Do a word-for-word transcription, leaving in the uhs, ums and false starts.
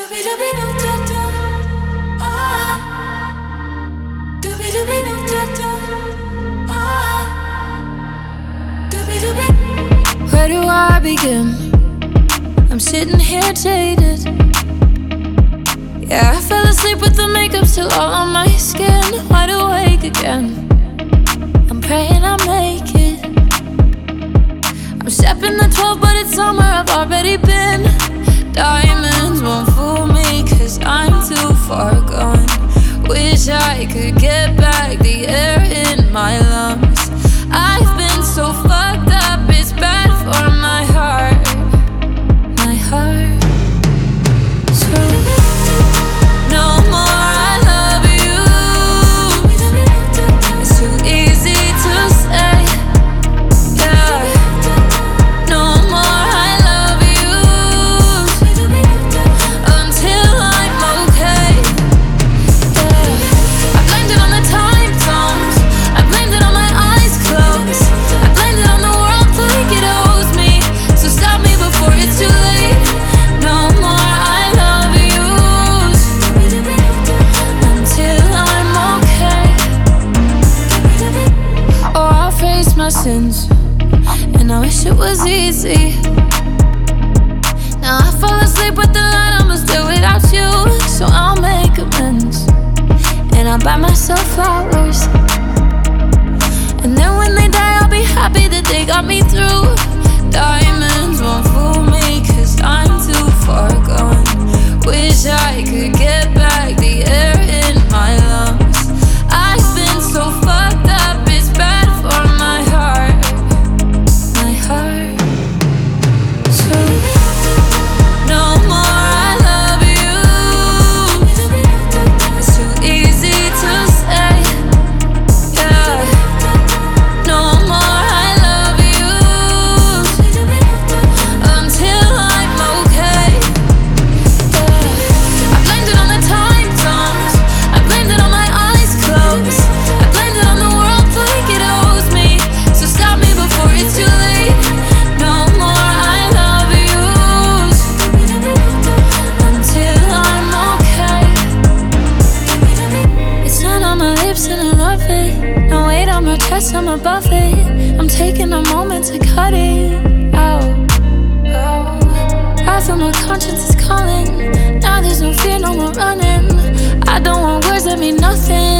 Where do I begin? I'm sitting here jaded. Yeah, I fell asleep with the makeup still all on my skin. Wide awake again, I'm praying I make it. I'm stepping the twelve, but it's somewhere I've already been. Diamonds won't fool me, cause I'm too far gone. Wish I could get back the air in my lungs. I've been so fucked up, it's bad for my heart. My heart. So no more I love you. It's too easy to say. Yeah. No more I love you until I'm okay. Yeah. I blamed it on the time zones. I blamed it on my eyes closed. I blamed it on the world like it owes me. So stop me before it's too late. No more I love you until I'm okay. Oh, I'll face my sins, and I wish it was easy. Now I fall asleep with the light, I'ma still without you. So I'll make amends, and I'll buy myself flowers. And then when they die, I'll be happy that they got me through. Diamonds won't fool me, cause I'm too far gone. Wish I could get back the air in my lungs. I've been so fucked up, it's bad for my heart. My heart. So no more I love you. It's too easy to say. Yeah. No more I love you until I'm okay. Yeah. I blamed it on the time zones. I blamed it on my eyes closed. I blamed it on the world like it owes me. So stop me before it's too late. No more I love you until I'm okay. It's not on my lips and I love it. No weight on my chest, I'm above it. I'm taking a moment to cut it out. I feel my conscience is calling. Now there's no fear, no more running. I don't want words that mean nothing.